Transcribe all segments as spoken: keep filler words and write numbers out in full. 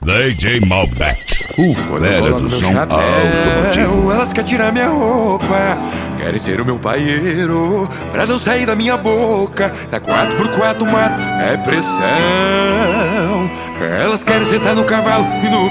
D J Malbec, o fera do som automotivo. Elas querem tirar minha roupa, querem ser o meu paieiro, pra não sair da minha boca. Na quatro por quatro mato é pressão. Elas querem sentar no cavalo e no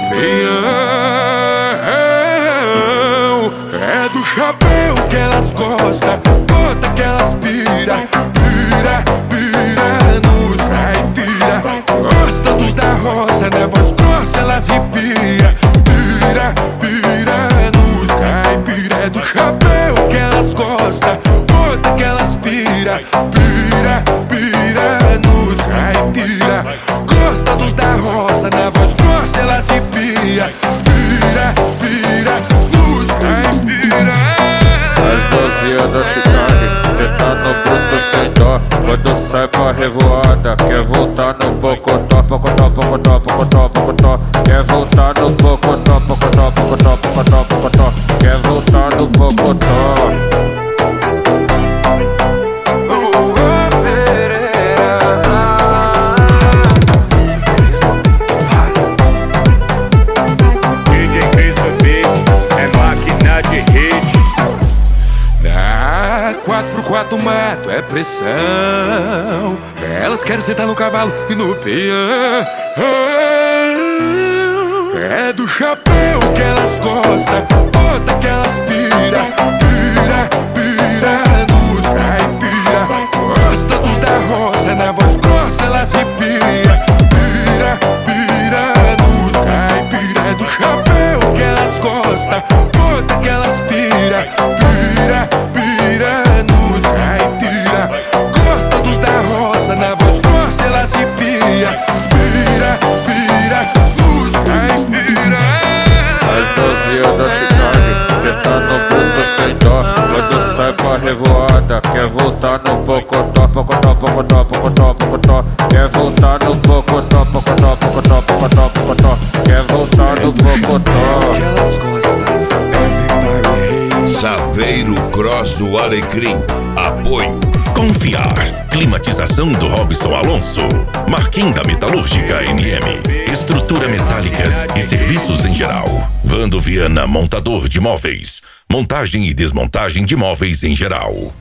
peão. É do chapéu que elas gostam, bota que elas pira, pira, pira nos caipira. Gosta dos da roça, na voz grossa elas arrepia. Pira, pira nos caipira. É do chapéu que elas gostam, bota que elas pira, pira, pira nos caipira. Gosta dos da roça, na voz grossa elas arrepia. Pira, pira nos caipira. As novinhas da cidade, cê tá no bruto sem dó. Quando sai pra revoada, quer voltar no pocotó, pocotó, pocotó, pocotó, pocotó. Quer voltar no pocotó, pocotó, pocotó, pocotó, pocotó. Quer voltar no pocotó. quatro por quatro mato é pressão. Elas querem sentar no cavalo e no peão. É do chapéu que elas gostam, bota que elas pira, pira, pira nos caipira. Gosta dos da roça, na voz grossa elas arrepia. Pira, pira nos caipira. É do chapéu que elas gostam, bota que elas pira, pira, pira nos caipira. Gosta dos da roça, na voz grossa elas arrepia. Pira, pira nos caipira. As novinhas da cidade, cê tá no bruto sem dó. Quando sai pra revoada, quer voltar no pocotó, pocotó, pocotó, pocotó, pocotó. Quer voltar no pocotó, pocotó, pocotó, pocotó, pocotó. Quer voltar no pocotó. Que elas gostam. Saveiro Cross do Alecrim. Apoio Confiar. Climatização do Robson Alonso. Marquinhos da Metalúrgica N M. Estrutura metálicas e serviços em geral. Vando Viana Montador de Móveis. Montagem e desmontagem de móveis em geral.